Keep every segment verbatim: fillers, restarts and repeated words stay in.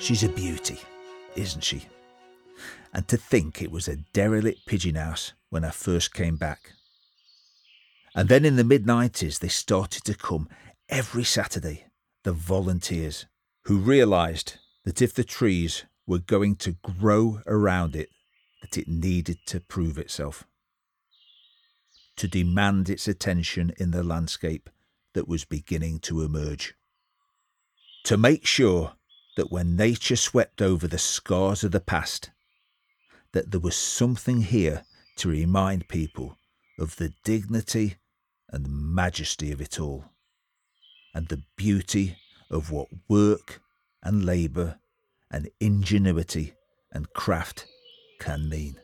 She's a beauty, isn't she? And to think it was a derelict pigeon house when I first came back. And then in the mid nineties, they started to come every Saturday, the volunteers, who realised that if the trees were going to grow around it, that it needed to prove itself, to demand its attention in the landscape that was beginning to emerge, to make sure that when nature swept over the scars of the past, that there was something here to remind people of the dignity and majesty of it all, and the beauty of what work and labour and ingenuity and craft can mean.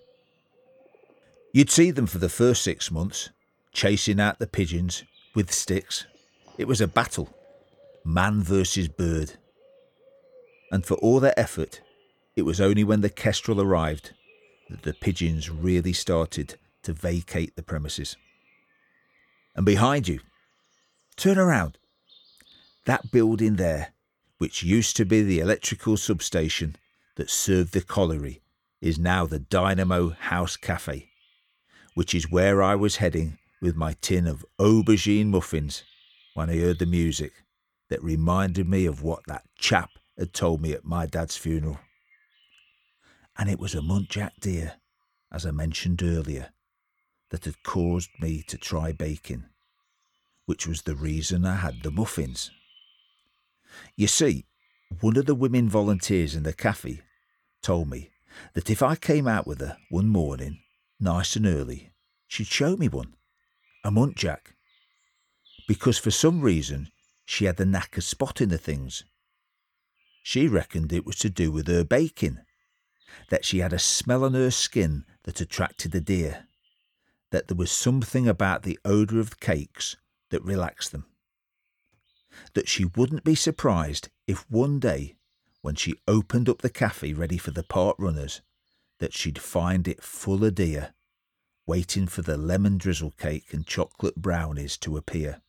You'd see them for the first six months, chasing out the pigeons with sticks. It was a battle, man versus bird. And for all their effort, it was only when the kestrel arrived that the pigeons really started to vacate the premises. And behind you, turn around. That building there, which used to be the electrical substation that served the colliery, is now the Dynamo House Cafe, which is where I was heading with my tin of aubergine muffins when I heard the music that reminded me of what that chap had told me at my dad's funeral. And it was a muntjac deer, as I mentioned earlier, that had caused me to try baking, which was the reason I had the muffins. You see, one of the women volunteers in the cafe told me that if I came out with her one morning, nice and early, she'd show me one, a muntjac, because for some reason she had the knack of spotting the things. She reckoned it was to do with her baking, that she had a smell on her skin that attracted the deer, that there was something about the odour of the cakes that relaxed them, that she wouldn't be surprised if one day, when she opened up the cafe ready for the park runners, that she'd find it full of deer, waiting for the lemon drizzle cake and chocolate brownies to appear.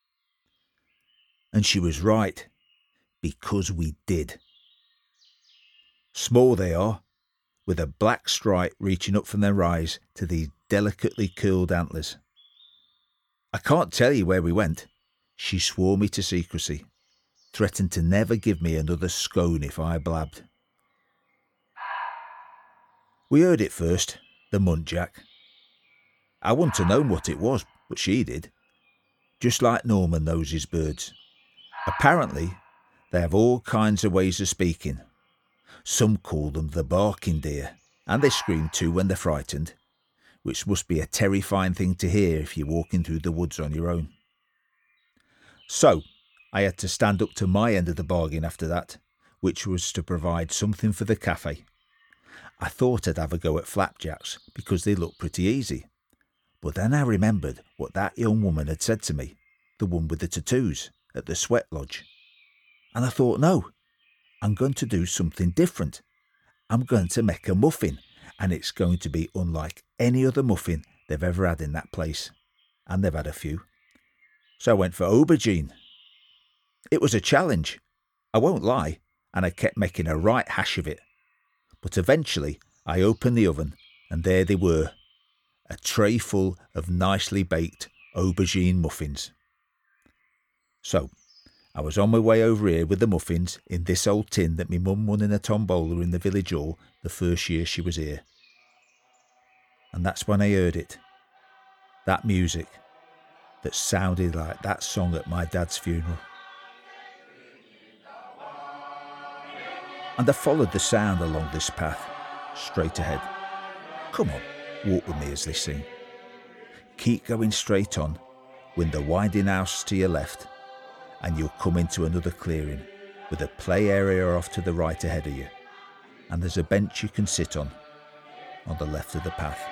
And she was right, because we did. Small they are, with a black stripe reaching up from their eyes to these delicately curled antlers. I can't tell you where we went. She swore me to secrecy, threatened to never give me another scone if I blabbed. We heard it first, the muntjac. I wouldn't have known what it was, but she did, just like Norman knows his birds. Apparently, they have all kinds of ways of speaking. Some call them the barking deer, and they scream too when they're frightened, which must be a terrifying thing to hear if you're walking through the woods on your own. So, I had to stand up to my end of the bargain after that, which was to provide something for the cafe. I thought I'd have a go at flapjacks because they looked pretty easy. But then I remembered what that young woman had said to me, the one with the tattoos, at the sweat lodge. And I thought, no, I'm going to do something different. I'm going to make a muffin, and it's going to be unlike any other muffin they've ever had in that place. And they've had a few. So I went for aubergine. It was a challenge, I won't lie, and I kept making a right hash of it. But eventually I opened the oven, and there they were, a tray full of nicely baked aubergine muffins. So I was on my way over here with the muffins in this old tin that my mum won in a tombola in the village hall the first year she was here. And that's when I heard it, that music that sounded like that song at my dad's funeral. And I followed the sound along this path, straight ahead. Come on, walk with me as they sing. Keep going straight on, with the winding house to your left, and you'll come into another clearing, with a play area off to the right ahead of you. And there's a bench you can sit on, on the left of the path.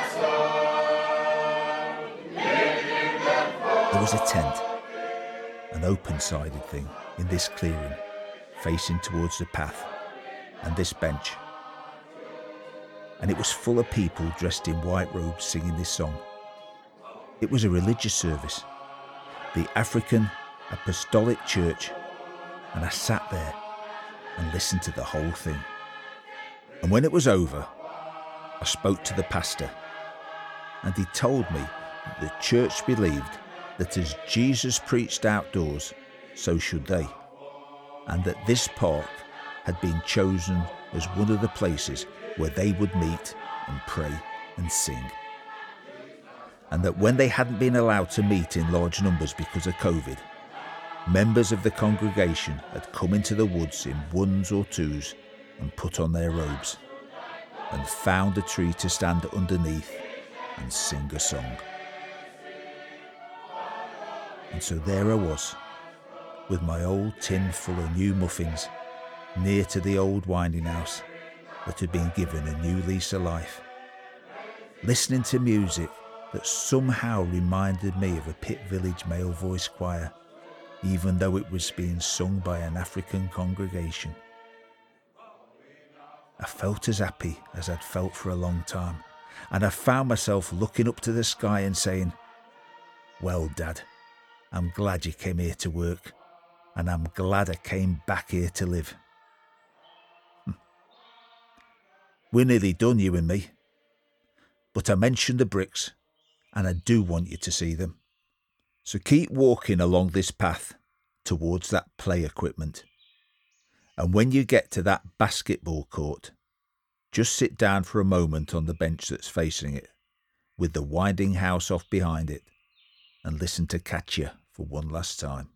There was a tent, an open-sided thing in this clearing, facing towards the path and this bench. And it was full of people dressed in white robes singing this song. It was a religious service, the African Apostolic Church, and I sat there and listened to the whole thing. And when it was over, I spoke to the pastor, and he told me that the church believed that as Jesus preached outdoors, so should they, and that this park had been chosen as one of the places where they would meet and pray and sing. And that when they hadn't been allowed to meet in large numbers because of COVID, members of the congregation had come into the woods in ones or twos and put on their robes and found a tree to stand underneath and sing a song. And so there I was, with my old tin full of new muffins, near to the old winding house that had been given a new lease of life, listening to music that somehow reminded me of a Pit Village male voice choir, even though it was being sung by an African congregation. I felt as happy as I'd felt for a long time, and I found myself looking up to the sky and saying, "Well, Dad, I'm glad you came here to work, and I'm glad I came back here to live." Hm. We're nearly done, you and me. But I mentioned the bricks, and I do want you to see them. So keep walking along this path towards that play equipment. And when you get to that basketball court, just sit down for a moment on the bench that's facing it, with the winding house off behind it, and listen to Katya for one last time.